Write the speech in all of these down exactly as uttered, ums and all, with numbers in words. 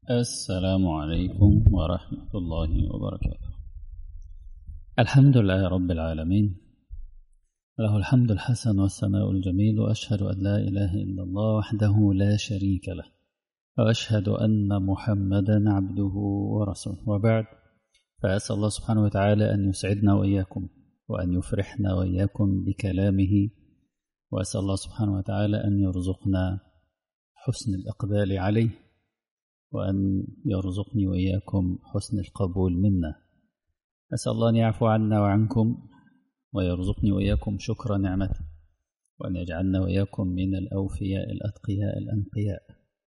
السلام عليكم ورحمة الله وبركاته. الحمد لله رب العالمين، له الحمد الحسن والثناء الجميل، وأشهد أن لا إله إلا الله وحده لا شريك له، وأشهد أن محمدا عبده ورسوله، وبعد. فأسأل الله سبحانه وتعالى أن يسعدنا وإياكم وأن يفرحنا وإياكم بكلامه، وأسأل الله سبحانه وتعالى أن يرزقنا حسن الإقبال عليه، وأن يرزقني وإياكم حسن القبول منا. أسأل الله أن يعفو عنا وعنكم، ويرزقني وإياكم شكر نعمته، وأن يجعلنا وإياكم من الأوفياء الأتقياء الأنقياء.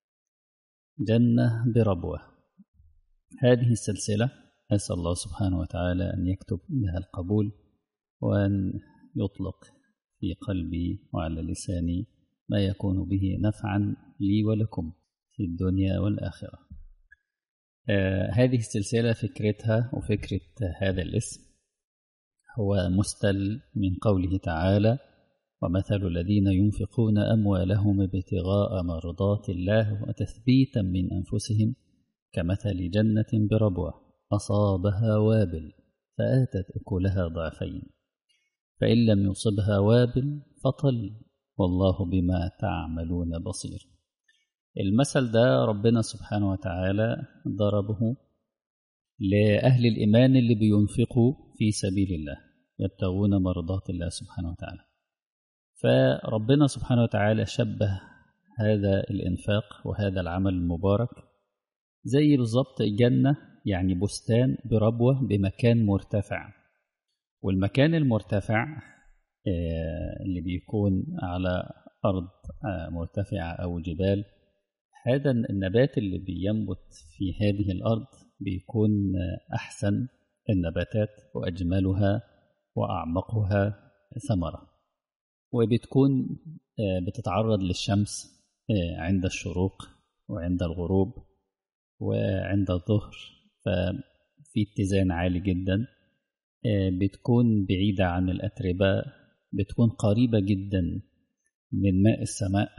جنة بربوة، هذه السلسلة أسأل الله سبحانه وتعالى أن يكتب لها القبول، وأن يطلق في قلبي وعلى لساني ما يكون به نفعا لي ولكم في الدنيا والآخرة. آه هذه السلسلة فكرتها وفكرة هذا الاسم هو مستل من قوله تعالى: ومثل الذين ينفقون أموالهم ابتغاء مرضات الله وتثبيتا من أنفسهم كمثل جنة بربوة أصابها وابل فآتت أكلها ضعفين فإن لم يصبها وابل فطل والله بما تعملون بصير. المثل ده ربنا سبحانه وتعالى ضربه لأهل الإيمان اللي بينفقوا في سبيل الله يبتغون مرضات الله سبحانه وتعالى. فربنا سبحانه وتعالى شبه هذا الإنفاق وهذا العمل المبارك زي بالضبط الجنة، يعني بستان بربوة بمكان مرتفع. والمكان المرتفع اللي بيكون على أرض مرتفعة أو جبال، هذا النبات اللي بينبت في هذه الأرض بيكون أحسن النباتات وأجملها وأعمقها ثمرة، وبتكون بتتعرض للشمس عند الشروق وعند الغروب وعند الظهر، ففي اتزان عالي جدا. بتكون بعيدة عن الأتربة، بتكون قريبة جدا من ماء السماء.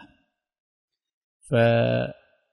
فإن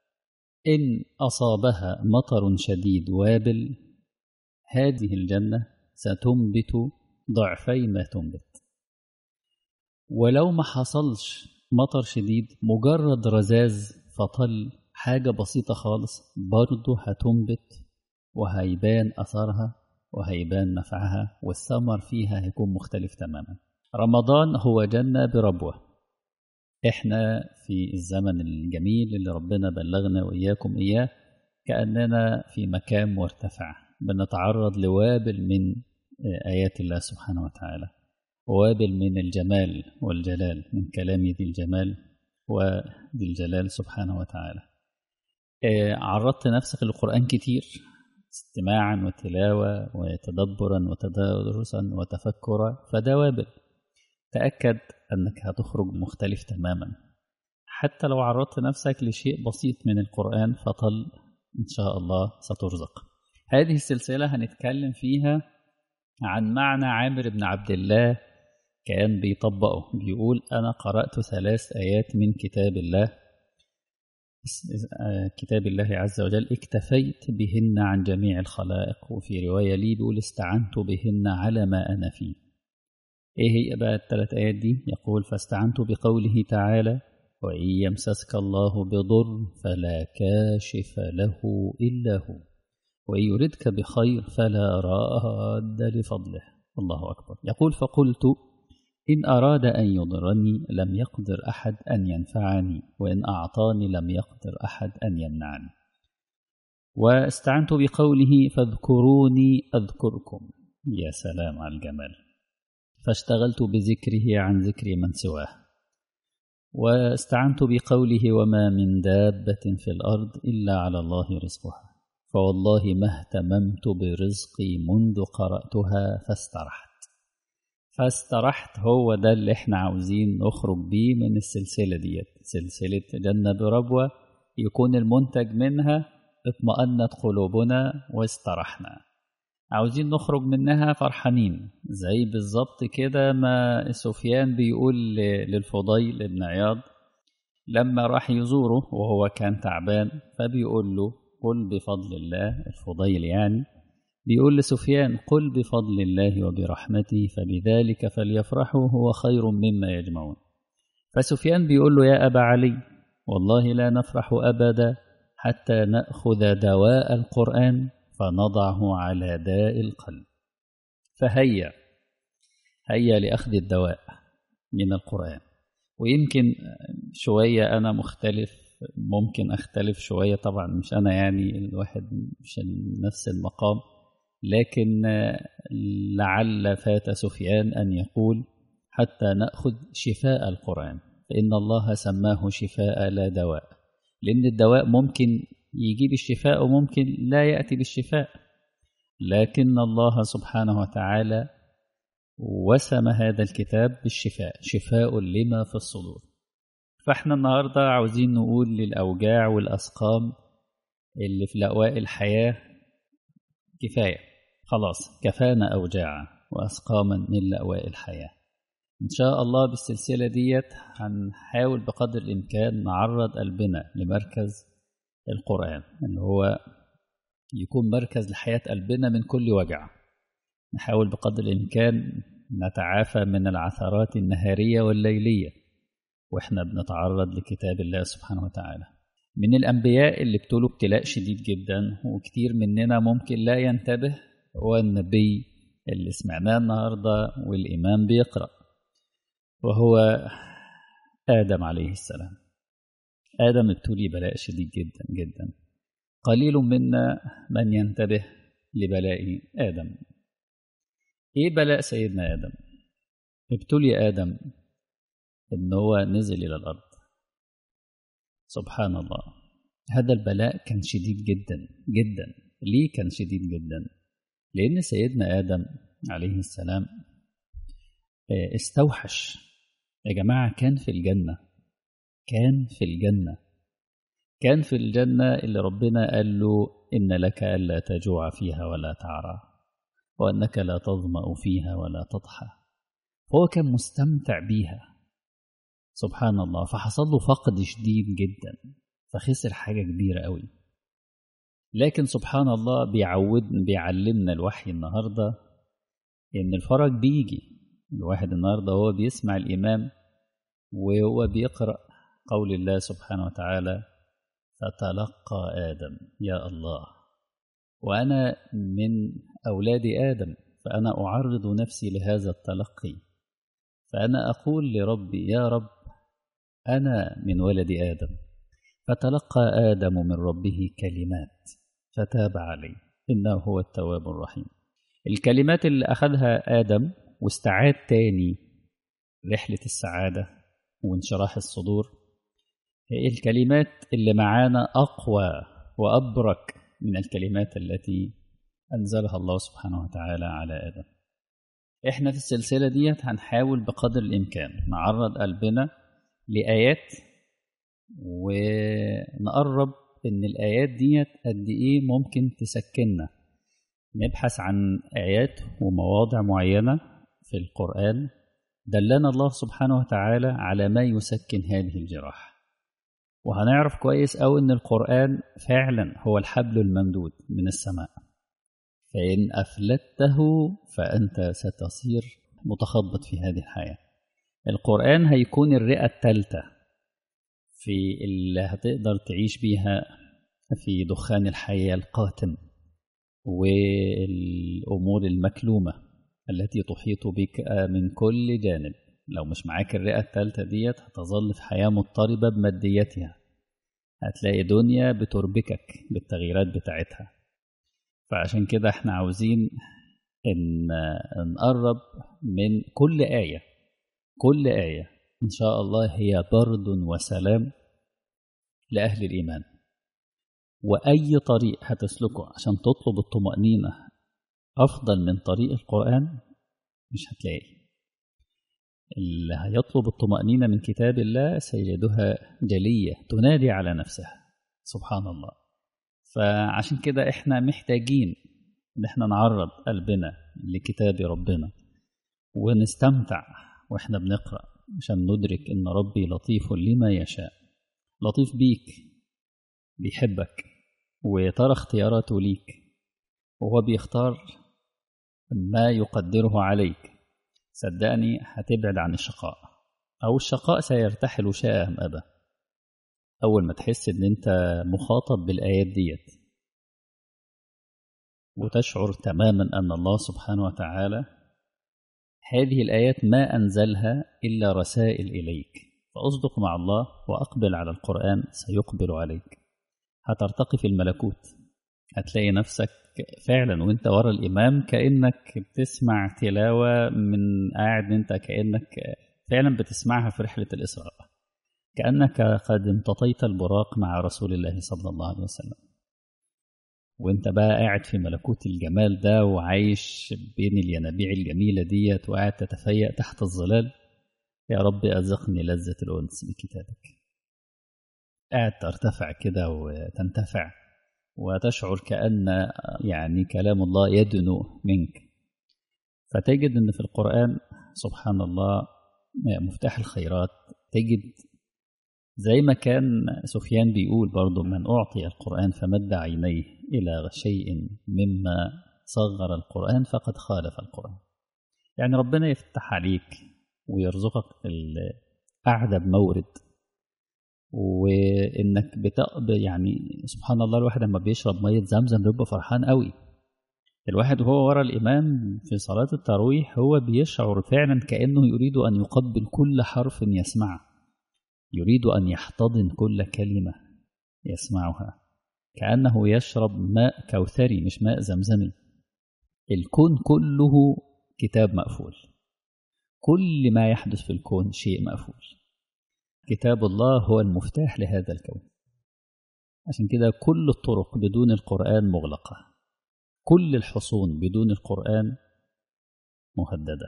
أصابها مطر شديد وابل هذه الجنة ستنبت ضعفي ما تنبت، ولو ما حصلش مطر شديد مجرد رذاذ فطل حاجة بسيطة خالص برضه هتنبت وهيبان أثرها وهيبان نفعها، والثمر فيها هيكون مختلف تماما. رمضان هو جنة بربوة. احنا في الزمن الجميل اللي ربنا بلغنا وإياكم إياه كأننا في مكان مرتفع بنتعرض لوابل من آيات الله سبحانه وتعالى، ووابل من الجمال والجلال من كلام ذي الجمال وذي الجلال سبحانه وتعالى. عرضت نفسك للقرآن كتير استماعا وتلاوة وتدبرا وتدرسا وتفكرا، فده وابل. تأكد أنك هتخرج مختلف تماما. حتى لو عرضت نفسك لشيء بسيط من القرآن فطل إن شاء الله سترزق. هذه السلسلة هنتكلم فيها عن معنى عامر بن عبد الله كان بيطبقه. بيقول: أنا قرأت ثلاث آيات من كتاب الله كتاب الله عز وجل اكتفيت بهن عن جميع الخلائق. وفي رواية لي بيقول: استعنت بهن على ما أنا فيه. إيه هي بقى الثلاث آيات دي؟ يقول: فاستعنت بقوله تعالى: وإن يمسسك الله بضر فلا كاشف له إلا هو وإن يردك بخير فلا راد لفضله. الله أكبر. يقول: فقلت إن أراد أن يضرني لم يقدر أحد أن ينفعني، وإن أعطاني لم يقدر أحد أن يمنعني. واستعنت بقوله: فاذكروني أذكركم. يا سلام على الجمال. فاشتغلت بذكره عن ذكر من سواه. واستعنت بقوله: وما من دابة في الأرض إلا على الله رزقها، فوالله ما اهتممت برزقي منذ قرأتها فاسترحت. فاسترحت هو ده اللي احنا عاوزين نخرج بيه من السلسلة ديت، سلسلة جنة بربوة، يكون المنتج منها اطمأنت قلوبنا واسترحنا. عاوزين نخرج منها فرحانين، زي بالظبط كده ما سفيان بيقول للفضيل ابن عياض لما راح يزوره وهو كان تعبان، فبيقول له قل بفضل الله. الفضيل يعني بيقول لسفيان قل بفضل الله وبرحمته فبذلك فليفرحوا هو خير مما يجمعون. فسفيان بيقول له يا أبا علي والله لا نفرح أبدا حتى نأخذ دواء القرآن فنضعه على داء القلب. فهيا هيا لأخذ الدواء من القرآن. ويمكن شوية أنا مختلف، ممكن أختلف شوية، طبعا مش أنا يعني الواحد مش نفس المقام، لكن لعل فات سفيان أن يقول حتى نأخذ شفاء القرآن، فإن الله سماه شفاء لا دواء، لأن الدواء ممكن يجيب الشفاء وممكن لا يأتي بالشفاء، لكن الله سبحانه وتعالى وسم هذا الكتاب بالشفاء، شفاء لما في الصدور. فاحنا النهاردة عاوزين نقول للأوجاع والأسقام اللي في لأواء الحياة كفاية، خلاص كفانا أوجاعا وأسقاما من لأواء الحياة. إن شاء الله بالسلسلة ديت هنحاول بقدر الإمكان نعرض قلبنا لمركز القرآن اللي هو يكون مركز لحياة قلبنا من كل وجع. نحاول بقدر الإمكان نتعافى من العثرات النهارية والليلية وإحنا بنتعرض لكتاب الله سبحانه وتعالى. من الأنبياء اللي ابتلوا ابتلاء شديد جدا وكتير مننا ممكن لا ينتبه هو النبي اللي سمعناه النهاردة والإمام بيقرأ، وهو آدم عليه السلام. آدم ابتلي بلاء شديد جدا جدا، قليل منا من ينتبه لبلاء آدم. إيه بلاء سيدنا آدم؟ ابتلي آدم إن هو نزل إلى الأرض. سبحان الله، هذا البلاء كان شديد جدا جدا. ليه كان شديد جدا؟ لأن سيدنا آدم عليه السلام استوحش. يا جماعة كان في الجنة، كان في الجنة كان في الجنة اللي ربنا قال له إن لك ألا تجوع فيها ولا تعرى وأنك لا تظمأ فيها ولا تضحى. هو كان مستمتع بيها سبحان الله، فحصل له فقد شديد جدا، فخسر حاجة كبيرة قوي. لكن سبحان الله بيعود بيعلمنا الوحي النهاردة إن الفرج بيجي. الواحد النهاردة هو بيسمع الإمام وهو بيقرأ قول الله سبحانه وتعالى فتلقى آدم، يا الله، وأنا من أولاد آدم فأنا أعرض نفسي لهذا التلقي، فأنا أقول لربي يا رب أنا من ولد آدم. فتلقى آدم من ربه كلمات فتاب عليه إنه هو التواب الرحيم. الكلمات اللي أخذها آدم واستعاد تاني رحلة السعادة وانشراح الصدور هي الكلمات اللي معانا أقوى وأبرك من الكلمات التي أنزلها الله سبحانه وتعالى على آدم. إحنا في السلسلة ديت هنحاول بقدر الإمكان نعرض قلبنا لآيات ونقرب إن الآيات ديت قد إيه ممكن تسكننا. نبحث عن آيات ومواضع معينة في القرآن دلنا الله سبحانه وتعالى على ما يسكن هذه الجراح، وهنعرف كويس أو إن القرآن فعلا هو الحبل الممدود من السماء، فإن أفلته فأنت ستصير متخبط في هذه الحياة. القرآن هيكون الرئة الثالثة في اللي هتقدر تعيش بيها في دخان الحياة القاتم والأمور المكلومة التي تحيط بك من كل جانب. لو مش معاك الرئة الثالثة ديت هتظل في حياة مضطربة بماديتها، هتلاقي دنيا بتربكك بالتغييرات بتاعتها. فعشان كده احنا عاوزين ان نقرب من كل آية. كل آية إن شاء الله هي برد وسلام لأهل الإيمان. وأي طريق هتسلكه عشان تطلب الطمأنينة أفضل من طريق القرآن مش هتلاقي. اللي هيطلب الطمأنينة من كتاب الله سيجدها جلية تنادي على نفسها سبحان الله. فعشان كده احنا محتاجين ان احنا نعرض قلبنا لكتاب ربنا ونستمتع واحنا بنقرأ عشان ندرك ان ربي لطيف لما يشاء. لطيف بيك، بيحبك وترى اختياراته ليك، وهو بيختار ما يقدره عليك، صدقني هتبعد عن الشقاء، أو الشقاء سيرتحل شاء أم أبى أول ما تحس إن أنت مخاطب بالآيات ديت، وتشعر تماما أن الله سبحانه وتعالى هذه الآيات ما أنزلها إلا رسائل إليك، فأصدق مع الله وأقبل على القرآن سيقبل عليك. هترتقي في الملكوت، هتلاقي نفسك فعلا وانت ورا الإمام كأنك بتسمع تلاوة من قاعد انت، كأنك فعلا بتسمعها في رحلة الإسراء، كأنك قد امتطيت البراق مع رسول الله صلى الله عليه وسلم، وانت بقى قاعد في ملكوت الجمال ده وعايش بين الينابيع الجميلة ديت وقاعد تتفيأ تحت الظلال. يا رب أذقني لذة الأنس بكتابك. قاعد ترتفع كده وتنتفع وتشعر كأن يعني كلام الله يدنو منك. فتجد أن في القرآن سبحان الله مفتاح الخيرات. تجد زي ما كان سفيان بيقول برضو: من أعطي القرآن فمد عينيه إلى شيء مما صغر القرآن فقد خالف القرآن. يعني ربنا يفتح عليك ويرزقك القعدة بمورد، وإنك بتقب يعني سبحان الله. الواحد لما بيشرب مية زمزم بيبقى فرحان قوي. الواحد وهو ورا الإمام في صلاة التراويح هو بيشعر فعلا كأنه يريد أن يقبل كل حرف يسمعه، يريد أن يحتضن كل كلمة يسمعها، كأنه يشرب ماء كوثري مش ماء زمزمي. الكون كله كتاب مقفول، كل ما يحدث في الكون شيء مقفول. كتاب الله هو المفتاح لهذا الكون. عشان كده كل الطرق بدون القرآن مغلقة، كل الحصون بدون القرآن مهددة.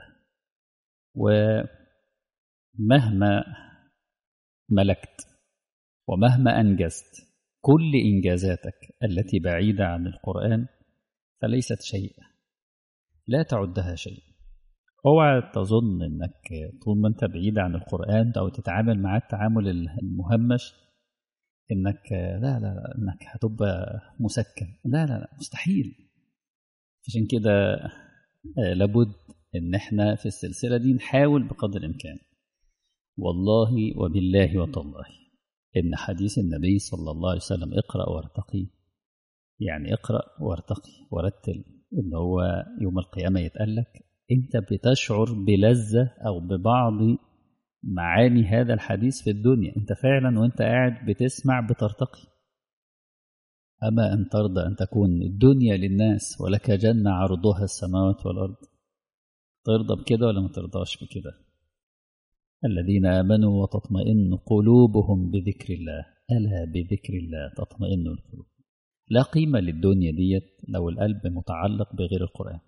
ومهما ملكت ومهما أنجزت، كل إنجازاتك التي بعيدة عن القرآن فليست شيء، لا تعدها شيء. اوعى تظن انك طول ما انت بعيد عن القرآن او تتعامل معاه التعامل المهمش انك لا لا لا انك هتبقى مسكن. لا لا لا مستحيل. عشان كده لابد ان احنا في السلسلة دي نحاول بقدر الامكان، والله وبالله وتالله، ان حديث النبي صلى الله عليه وسلم اقرأ وارتقي، يعني اقرأ وارتقي ورتل، ان هو يوم القيامة يتقالك انت بتشعر بلذة او ببعض معاني هذا الحديث في الدنيا. انت فعلا وانت قاعد بتسمع بترتقي. اما ان ترضى ان تكون الدنيا للناس ولك جنة عرضها السماوات والارض، ترضى بكده ولا ما ترضاش بكده؟ الذين آمنوا وتطمئن قلوبهم بذكر الله، ألا بذكر الله تطمئن القلوب. لا قيمة للدنيا ديت لو القلب متعلق بغير القرآن.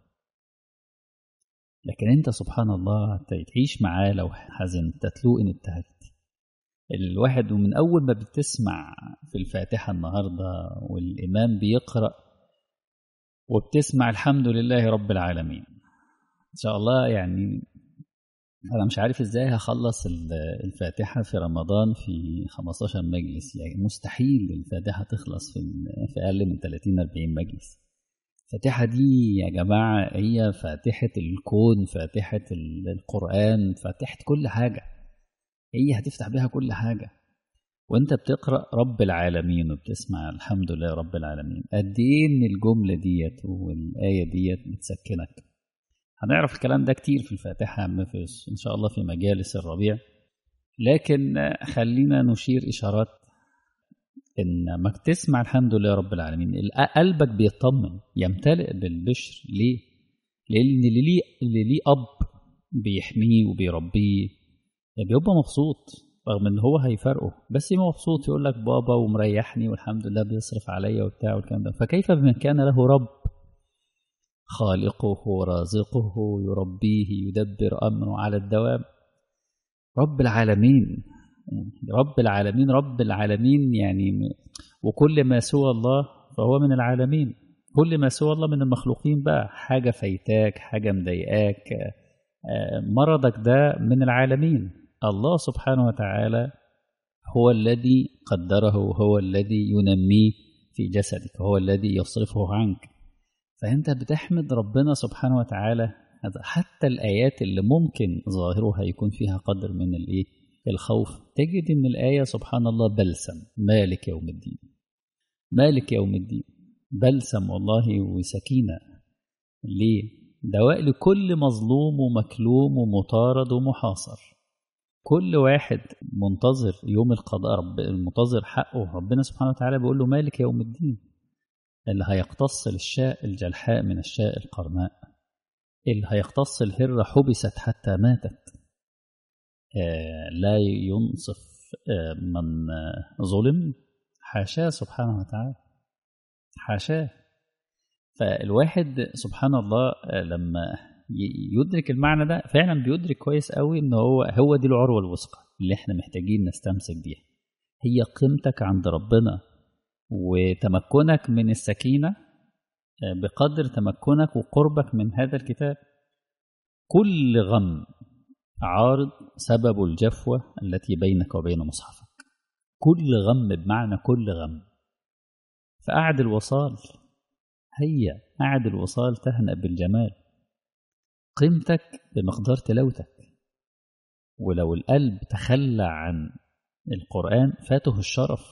لكن انت سبحان الله تعيش معاه لو حزن تتلو ان ابتهجت. الواحد ومن اول ما بتسمع في الفاتحة النهاردة والامام بيقرأ وبتسمع الحمد لله رب العالمين ان شاء الله، يعني انا مش عارف ازاي هخلص الفاتحة في رمضان في خمستاشر مجلس. يعني مستحيل الفاتحة تخلص في في اقل من ثلاثين أربعين مجلس. الفاتحة دي يا جماعة هي فاتحة الكون، فاتحة القرآن، فاتحة كل حاجة. هي هتفتح بها كل حاجة. وانت بتقرأ رب العالمين وبتسمع الحمد لله رب العالمين، قد ايه ان الجملة ديت والآية ديت بتسكنك. هنعرف الكلام ده كتير في الفاتحة ان شاء الله في مجالس الربيع، لكن خلينا نشير إشارات. إن ما تسمع الحمد لله رب العالمين قلبك بيطمن، يمتلئ بالبشر. ليه؟ لأن اللي ليه, اللي ليه أب بيحميه وبيربيه بيبقى مبسوط، رغم إن هو هيفرقه بس مبسوط، يقول لك بابا ومريحني والحمد لله بيصرف عليا وبتاع والكلام ده. فكيف بمن كان له رب خالقه رازقه يربيه يدبر أمره على الدوام؟ رب العالمين، رب العالمين رب العالمين يعني، وكل ما سوى الله فهو من العالمين. كل ما سوى الله من المخلوقين بقى، حاجة فايتاك، حاجة مضايقاك، مرضك، ده من العالمين. الله سبحانه وتعالى هو الذي قدره وهو الذي ينميه في جسدك، هو الذي يصرفه عنك. فأنت بتحمد ربنا سبحانه وتعالى. حتى الآيات اللي ممكن ظاهرها يكون فيها قدر من الإيه الخوف، تجد إن الآية سبحان الله بلسم. مالك يوم الدين، مالك يوم الدين، بلسم والله وسكينة. ليه؟ دواء لكل مظلوم ومكلوم ومطارد ومحاصر. كل واحد منتظر يوم القضاء، رب منتظر حقه، ربنا سبحانه وتعالى بيقول له مالك يوم الدين، اللي هيقتص الشاء الجلحاء من الشاء القرناء، اللي هيقتص الهرة حبست حتى ماتت. آه لا ينصف آه من آه ظلم، حاشاه سبحانه وتعالى، حاشاه. فالواحد سبحان الله آه لما يدرك المعنى ده فعلا بيدرك كويس قوي ان هو هو دي العروة الوثقى اللي احنا محتاجين نستمسك بيها. هي قيمتك عند ربنا وتمكنك من السكينة بقدر تمكنك وقربك من هذا الكتاب. كل غم عارض سبب الجفوة التي بينك وبين مصحفك. كل غم بمعنى كل غم. فأعد الوصال، هيا أعد الوصال تهنأ بالجمال. قيمتك بمقدار تلاوتك. ولو القلب تخلى عن القرآن فاته الشرف.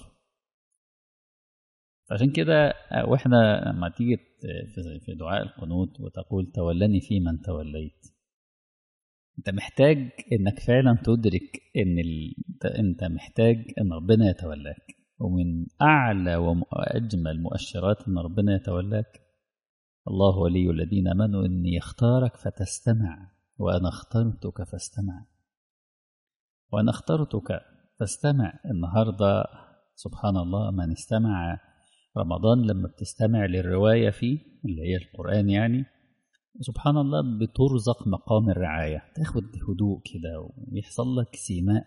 عشان كده واحنا لما تيجي في دعاء القنوت وتقول تولني في من توليت، انت محتاج انك فعلا تدرك ان ال... انت محتاج ان ربنا يتولاك. ومن اعلى واجمل مؤشرات ان ربنا يتولاك الله ولي الذين امنوا اني يختارك فتستمع وانا اخترتك فاستمع. وانا اخترتك فاستمع. النهارده سبحان الله من استمع رمضان، لما بتستمع للرواية فيه اللي هي القرآن يعني، سبحان الله بترزق مقام الرعاية، تاخد هدوء كده ويحصل لك سيماء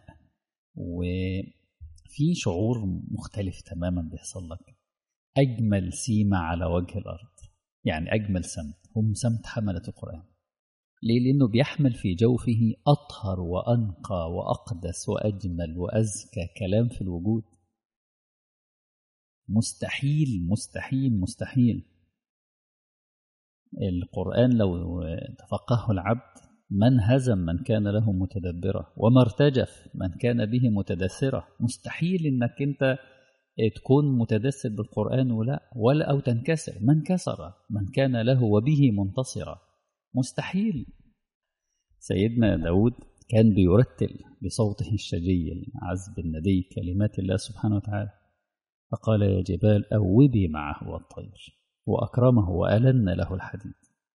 وفي شعور مختلف تماما بيحصل لك. أجمل سيمة على وجه الأرض، يعني أجمل سمت هم سمت حملة القرآن. ليه؟ لأنه بيحمل في جوفه أطهر وأنقى وأقدس وأجمل وأزكى كلام في الوجود. مستحيل مستحيل مستحيل القرآن لو تفقهه العبد من هزم من كان له متدبرة، وما ارتجف من كان به متدثرة. مستحيل انك انت تكون متدثر بالقرآن ولا ولا او تنكسر. من كسر من كان له وبه منتصرة. مستحيل. سيدنا داود كان بيرتل بصوته الشجي العذب الندي كلمات الله سبحانه وتعالى، فقال يا جبال أوبي معه والطير وأكرمه وألن له الحديد.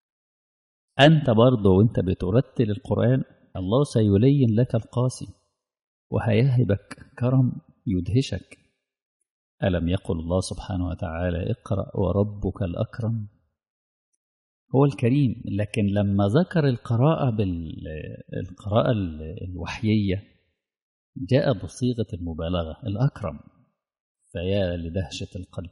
أنت برضه وأنت بترتل القرآن الله سيلين لك القاسي وهيهبك كرم يدهشك. ألم يقل الله سبحانه وتعالى اقرأ وربك الأكرم؟ هو الكريم. لكن لما ذكر القراءة بالقراءة الوحيية جاء بصيغة المبالغة الأكرم. فيا لدهشة القلب.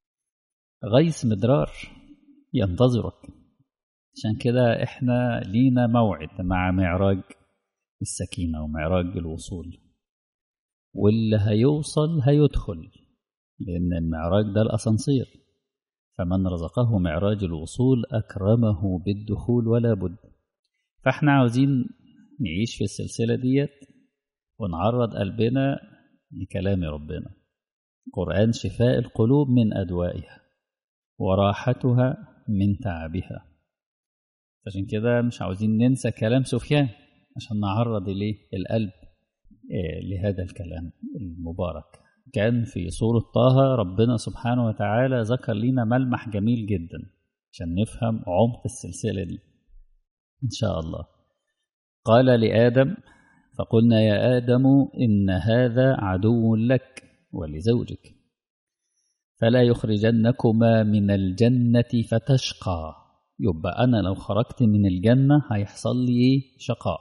غيث مدرار ينتظرك. عشان كده احنا لينا موعد مع معراج السكينة ومعراج الوصول، واللي هيوصل هيدخل، لأن المعراج ده الأسانسير. فمن رزقه معراج الوصول أكرمه بالدخول ولا بد. فاحنا عاوزين نعيش في السلسلة ديت ونعرض قلبنا لكلام ربنا. قرآن شفاء القلوب من أدوائها وراحتها من تعبها. عشان كده مش عاوزين ننسى كلام سفيان عشان نعرض إليه القلب لهذا الكلام المبارك. كان في سورة طه ربنا سبحانه وتعالى ذكر لنا ملمح جميل جدا عشان نفهم عمق السلسلة دي إن شاء الله. قال لآدم فقلنا يا آدم إن هذا عدو لك ولزوجك فلا يخرجنكما من الجنة فتشقى. يبقى أنا لو خرجت من الجنة هيحصل لي شقاء.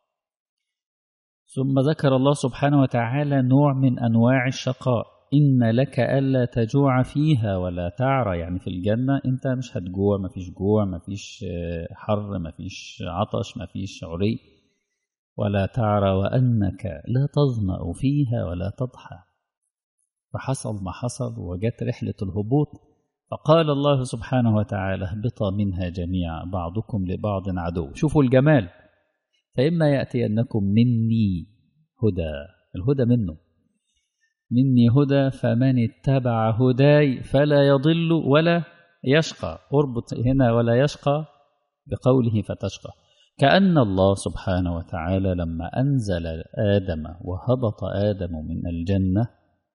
ثم ذكر الله سبحانه وتعالى نوع من أنواع الشقاء. إن لك ألا تجوع فيها ولا تعرى. يعني في الجنة أنت مش هتجوع، مفيش جوع، مفيش حر، مفيش عطش، مفيش عري. ولا تعرى وأنك لا تظمأ فيها ولا تضحى. فحصل ما حصل وجت رحلة الهبوط، فقال الله سبحانه وتعالى اهبطا منها جميعا بعضكم لبعض عدو. شوفوا الجمال، فإما يأتينكم مني هدى، الهدى منه، مني هدى فمن اتبع هداي فلا يضل ولا يشقى. اربط هنا ولا يشقى بقوله فتشقى، كأن الله سبحانه وتعالى لما أنزل آدم وهبط آدم من الجنة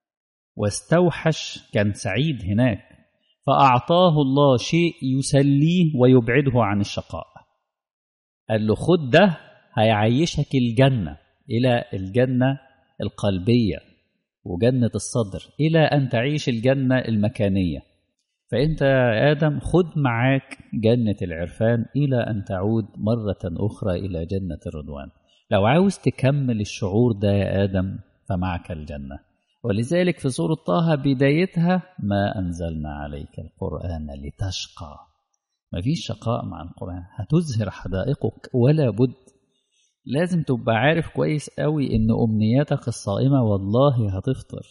واستوحش كان سعيد هناك، فأعطاه الله شيء يسليه ويبعده عن الشقاء. قال له خد ده هيعيشك الجنة، إلى الجنة القلبية وجنة الصدر، إلى أن تعيش الجنة المكانية. فأنت يا آدم خد معاك جنة العرفان إلى أن تعود مرة أخرى إلى جنة الرضوان. لو عاوز تكمل الشعور ده يا آدم فمعك الجنة. ولذلك في سورة طه بدايتها ما أنزلنا عليك القرآن لتشقى. ما فيش شقاء مع القرآن، هتزهر حدائقك ولا بد. لازم تبقى عارف كويس قوي إن أمنياتك الصائمة والله هتفطر.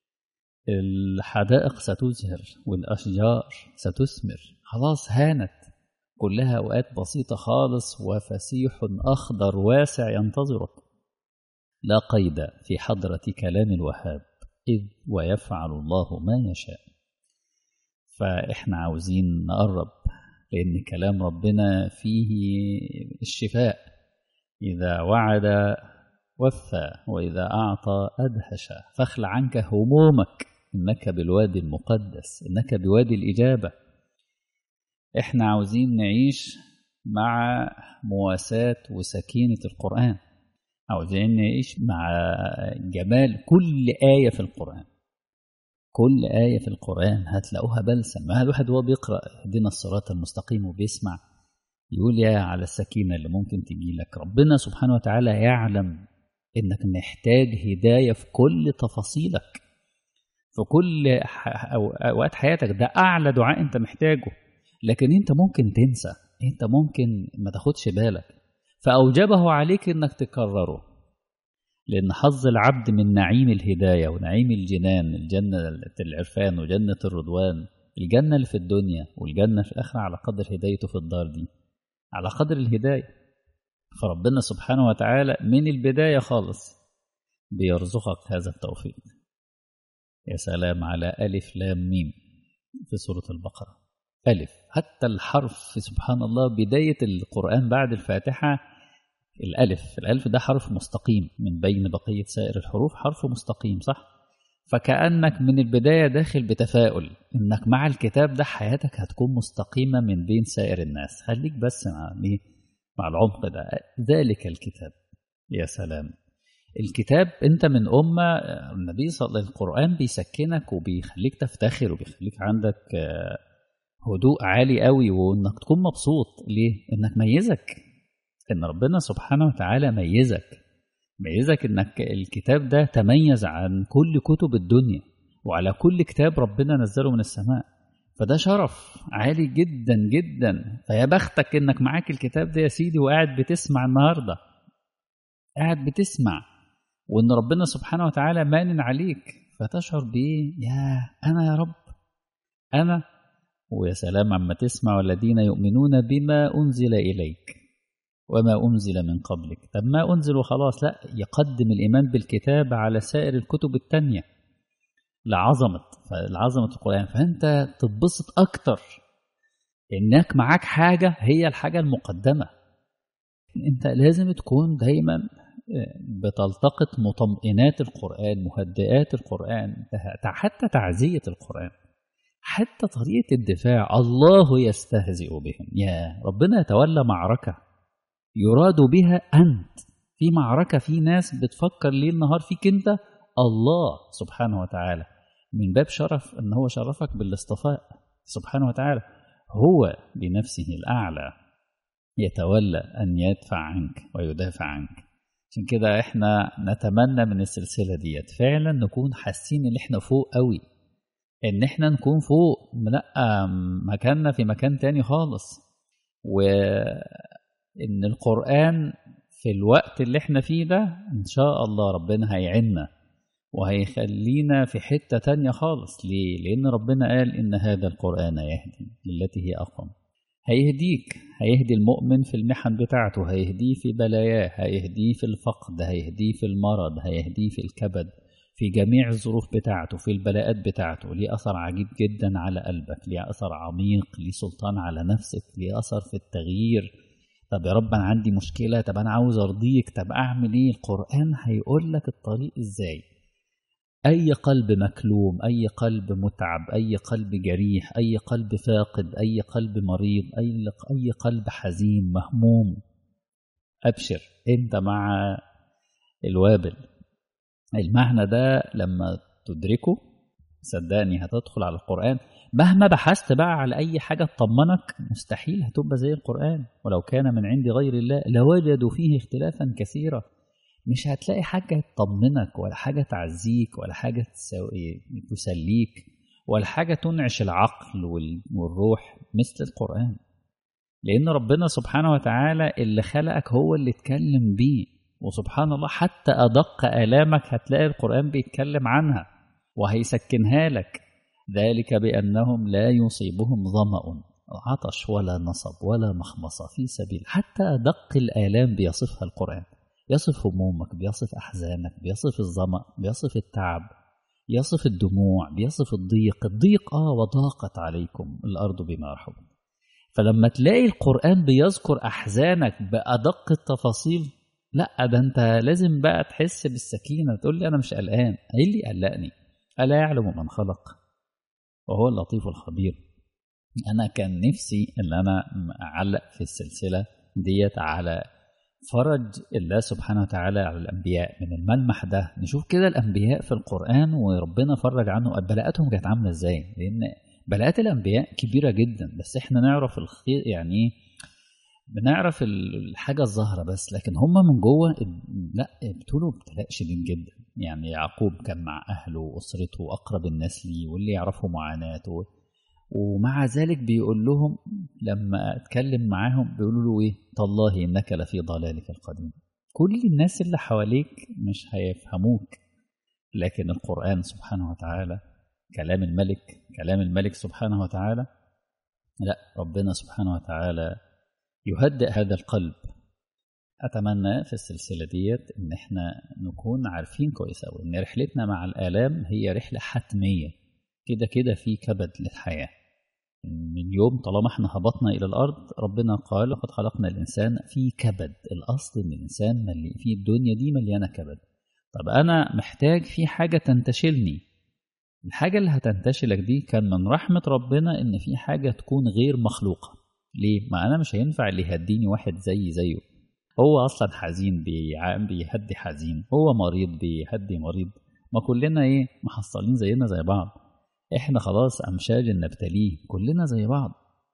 الحدائق ستزهر والأشجار ستثمر، خلاص هانت، كلها أوقات بسيطة خالص وفسيح أخضر واسع ينتظرك. لا قيد في حضرة كلام الوهاب إذ ويفعل الله ما يشاء. فإحنا عاوزين نقرب، لأن كلام ربنا فيه الشفاء. إذا وعد وفى وإذا أعطى أدهش، فاخلع عنك همومك إنك بالوادي المقدس، إنك بوادي الإجابة. إحنا عاوزين نعيش مع مواساة وسكينة القرآن، عاوزين نعيش مع جمال كل آية في القرآن. كل آية في القرآن هتلاقوها بلسم. ما الواحد هو بيقرأ اهدنا الصراط المستقيم وبيسمع يقول يا على السكينة اللي ممكن تجي لك. ربنا سبحانه وتعالى يعلم إنك محتاج هداية في كل تفاصيلك، في كل أوقات حياتك. ده أعلى دعاء أنت محتاجه، لكن أنت ممكن تنسى، أنت ممكن ما تاخدش بالك، فأوجبه عليك إنك تكرره. لأن حظ العبد من نعيم الهداية ونعيم الجنان، الجنة العرفان وجنة الرضوان، الجنة اللي في الدنيا والجنة في الآخرة، على قدر هدايته في الدار دي، على قدر الهداية. فربنا سبحانه وتعالى من البداية خالص بيرزقك هذا التوفيق. يا سلام على ألف لام ميم في سورة البقرة. ألف، حتى الحرف سبحان الله بداية القرآن بعد الفاتحة الألف. الألف ده حرف مستقيم من بين بقية سائر الحروف، حرف مستقيم صح؟ فكأنك من البداية داخل بتفاؤل إنك مع الكتاب ده حياتك هتكون مستقيمة من بين سائر الناس. خليك بس مع مع العمق ده. ذلك الكتاب، يا سلام. الكتاب أنت من أمة النبي صلى الله عليه وسلم، القرآن بيسكنك وبيخليك تفتخر وبيخليك عندك هدوء عالي قوي وإنك تكون مبسوط. ليه؟ إنك ميزك، إن ربنا سبحانه وتعالى ميزك ميزك إنك الكتاب ده تميز عن كل كتب الدنيا وعلى كل كتاب ربنا نزله من السماء. فده شرف عالي جدا جدا. فيا بختك إنك معاك الكتاب ده يا سيدي وقاعد بتسمع النهاردة، قاعد بتسمع، وإن ربنا سبحانه وتعالى مانن عليك، فتشعر بإيه؟ يا أنا يا رب أنا. ويا سلام عما تسمع والذين يؤمنون بما أنزل إليك وما أنزل من قبلك. طب ما أنزل وخلاص، لا، يقدم الإيمان بالكتاب على سائر الكتب التانية لعظمة لعظمة القرآن. فأنت تتبسط أكتر إنك معاك حاجة هي الحاجة المقدمة. أنت لازم تكون دايما بتلتقط مطمئنات القرآن، مهدئات القرآن، حتى تعزية القرآن، حتى طريقة الدفاع. الله يستهزئ بهم، يا ربنا يتولى معركة يراد بها أنت. في معركة في ناس بتفكر ليل نهار فيك أنت، الله سبحانه وتعالى من باب شرف أن هو شرفك بالاصطفاء سبحانه وتعالى، هو بنفسه الأعلى يتولى أن يدفع عنك ويدافع عنك. عشان كده احنا نتمنى من السلسلة ديت فعلا نكون حاسين ان احنا فوق قوي، ان احنا نكون فوق، لا مكاننا في مكان تاني خالص، وان القرآن في الوقت اللي احنا فيه ده ان شاء الله ربنا هيعنا وهيخلينا في حتة تانية خالص. ليه؟ لأن ربنا قال إن هذا القرآن يهدي للتي هي أقوم. هيهديك، هيهدي المؤمن في المحن بتاعته، هيهديه في بلاياه، هيهديه في الفقد، هيهديه في المرض، هيهديه في الكبد، في جميع الظروف بتاعته، في البلاءات بتاعته. ليه أثر عجيب جدا على قلبك، ليه أثر عميق، ليه سلطان على نفسك، ليه أثر في التغيير. طب يا رب أنا عندي مشكلة، طب أنا عاوز أرضيك، طب أعمل إيه؟ القرآن هيقول لك الطريق إزاي. أي قلب مكلوم، أي قلب متعب، أي قلب جريح، أي قلب فاقد، أي قلب مريض، أي أي قلب حزين مهموم، أبشر أنت مع الوابل. المعنى ده لما تدركه صدقني هتدخل على القرآن. مهما بحثت بقى على أي حاجة تطمنك مستحيل هتبقى زي القرآن، ولو كان من عند غير الله لوجدوا فيه اختلافا كثيرا. مش هتلاقي حاجة تطمنك ولا حاجة تعزيك ولا حاجة تسليك ولا حاجة تنعش العقل والروح مثل القرآن. لأن ربنا سبحانه وتعالى اللي خلقك هو اللي اتكلم بيه، وسبحان الله حتى أدق آلامك هتلاقي القرآن بيتكلم عنها وهيسكنها لك. ذلك بأنهم لا يصيبهم ظمأ عطش ولا نصب ولا مخمصة في سبيل. حتى أدق الآلام بيصفها القرآن، يصف همومك، بيصف أحزانك، بيصف الظمأ، بيصف التعب، يصف الدموع، بيصف الضيق. الضيق آه وضاقت عليكم الأرض بما رحبت. فلما تلاقي القرآن بيذكر أحزانك بأدق التفاصيل، لا ده أنت لازم بقى تحس بالسكينة، تقول لي أنا مش قلقان. إيه اللي قلقني؟ ألا يعلم من خلق وهو اللطيف الخبير. أنا كان نفسي أن أنا أعلق في السلسلة ديت على فرج الله سبحانه وتعالى على الأنبياء. من الملمح ده نشوف كده الأنبياء في القرآن وربنا فرج عنه بلاءاتهم كانت عاملة إزاي. لأن بلاءات الأنبياء كبيرة جدا، بس إحنا نعرف الخير يعني إيه، بنعرف الحاجة الظاهرة بس، لكن هم من جوه لا ابتلوا ابتلاء شديد جدا. يعني يعقوب كان مع أهله وأسرته وأقرب الناس ليه واللي يعرفوا معاناته، ومع ذلك بيقول لهم لما اتكلم معاهم بيقولوا له ايه؟ تالله انك لفي ضلالك القديم. كل الناس اللي حواليك مش هيفهموك، لكن القرآن سبحانه وتعالى كلام الملك، كلام الملك سبحانه وتعالى، لا ربنا سبحانه وتعالى يهدئ هذا القلب. أتمنى في السلسلة ديت إن احنا نكون عارفين كويس أوي إن رحلتنا مع الآلام هي رحلة حتمية، كده كده في كبد للحياة. من يوم طالما احنا هبطنا إلى الأرض ربنا قال لقد خلقنا الإنسان في كبد. الأصل إن الإنسان ملي في الدنيا دي مليانة كبد. طب أنا محتاج في حاجة تنتشلني. الحاجة اللي هتنتشلك دي كان من رحمة ربنا إن في حاجة تكون غير مخلوقة. ليه؟ ما أنا مش هينفع اللي يهديني واحد زي زيه. هو أصلا حزين بيهدي حزين، هو مريض بيهدي مريض. ما كلنا إيه محصلين زينا زي بعض. إحنا خلاص أمشاج النبتليه كلنا زي بعض.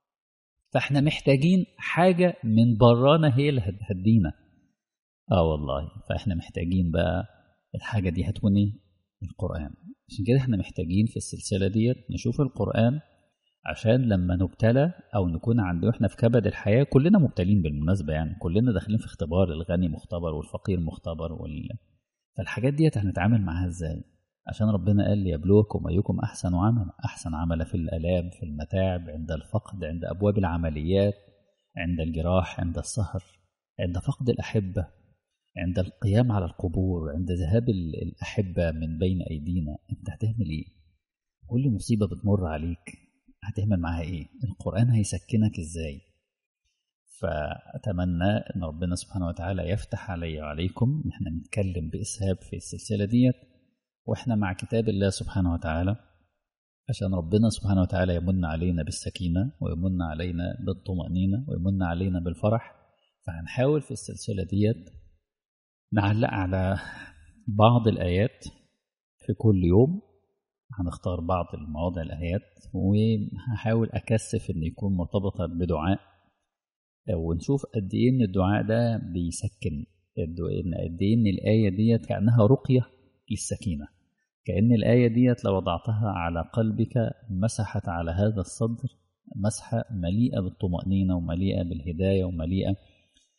فإحنا محتاجين حاجة من برانا هي اللي هتهدينا. آه والله. فإحنا محتاجين بقى الحاجة دي هتكون إيه؟ القرآن. عشان كده إحنا محتاجين في السلسلة ديت نشوف القرآن، عشان لما نبتلى أو نكون عندنا إحنا في كبد الحياة. كلنا مبتلين بالمناسبة، يعني كلنا داخلين في اختبار، الغني مختبر والفقير مختبر وال... فالحاجات ديت هنتعامل معاها إزاي؟ عشان ربنا قال ليبلوكم أيكم أحسن عملا. أحسن عملا في الآلام، في المتاعب، عند الفقد، عند أبواب العمليات، عند الجراح، عند السهر، عند فقد الأحبة، عند القيام على القبور، عند ذهاب الأحبة من بين أيدينا. أنت هتعمل إيه؟ كل مصيبة بتمر عليك هتعمل معاها إيه؟ القرآن هيسكنك إزاي؟ فأتمنى أن ربنا سبحانه وتعالى يفتح علي وعليكم إن احنا نتكلم بإسهاب في السلسلة ديت وإحنا مع كتاب الله سبحانه وتعالى، عشان ربنا سبحانه وتعالى يمن علينا بالسكينة ويمن علينا بالطمأنينة ويمن علينا بالفرح. فهنحاول في السلسلة ديت نعلق على بعض الآيات في كل يوم. هنختار بعض المواضع الآيات وهحاول أكثف إن يكون مرتبطة بدعاء، ونشوف قد إيه إن الدعاء ده بيسكن، قد إيه إن الآية ديت كأنها رقية للسكينة، كأن الآية ديت لو وضعتها على قلبك مسحت على هذا الصدر مسحة مليئة بالطمأنينة ومليئة بالهداية ومليئة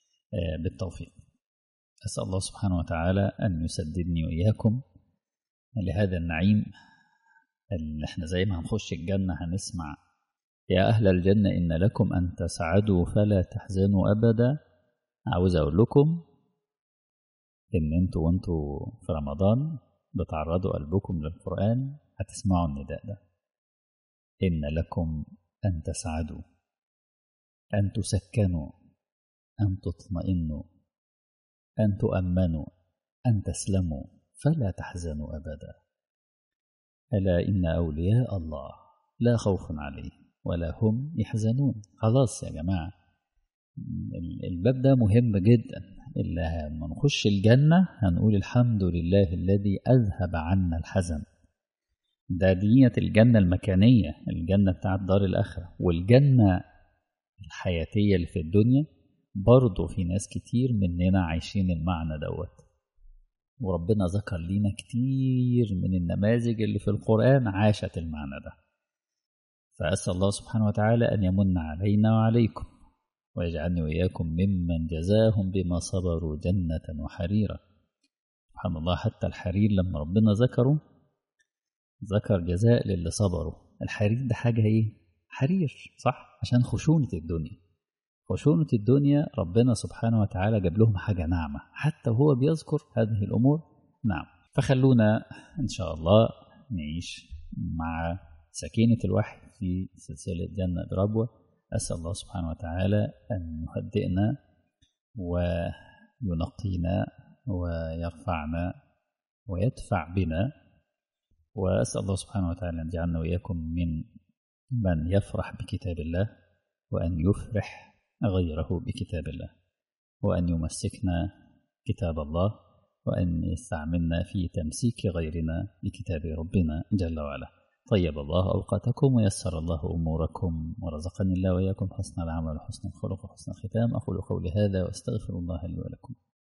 بالتوفيق. أسأل الله سبحانه وتعالى أن يسددني وإياكم لهذا النعيم اللي احنا زي ما هنخش الجنة هنسمع يا أهل الجنة إن لكم أن تسعدوا فلا تحزنوا أبدا. عاوز أقول لكم إن أنتوا وأنتوا في رمضان بتعرضوا قلبكم للقرآن هتسمعوا النداء ده، إن لكم أن تسعدوا، أن تسكنوا، أن تطمئنوا، أن تؤمنوا، أن تسلموا، فلا تحزنوا أبدا. ألا إن أولياء الله لا خوف عليهم ولا هم يحزنون. خلاص يا جماعة، الباب ده مهم جدا. اللي لما نخش الجنة هنقول الحمد لله الذي أذهب عنا الحزن. ده دينية الجنة المكانية، الجنة بتاعت دار الآخرة. والجنة الحياتية اللي في الدنيا برضو في ناس كتير مننا عايشين المعنى دوت، وربنا ذكر لنا كتير من النماذج اللي في القرآن عاشت المعنى ده. فأسأل الله سبحانه وتعالى أن يمن علينا وعليكم ويجعلني وإياكم ممن جزاهم بما صبروا جنة وحريرا. سبحان الله، حتى الحرير لما ربنا ذكره ذكر جزاء للي صبروا. الحرير ده حاجة ايه؟ حرير، صح؟ عشان خشونة الدنيا. خشونة الدنيا ربنا سبحانه وتعالى جاب لهم حاجة نعمة حتى وهو بيذكر هذه الأمور. نعم. فخلونا إن شاء الله نعيش مع سكينة الوحي في سلسلة جنة بربوة. أسأل الله سبحانه وتعالى أن يهدئنا وينقينا ويرفعنا ويدفع بنا، وأسأل الله سبحانه وتعالى أن يجعلنا وإياكم من من يفرح بكتاب الله، وأن يفرح غيره بكتاب الله، وأن يمسكنا كتاب الله، وأن يستعملنا في تمسيك غيرنا لكتاب ربنا جل وعلا. طيب الله أوقاتكم ويسر الله أموركم، ورزقني الله وإياكم حسن العمل وحسن الخلق وحسن الختام. أقول قولي هذا وأستغفر الله لي ولكم.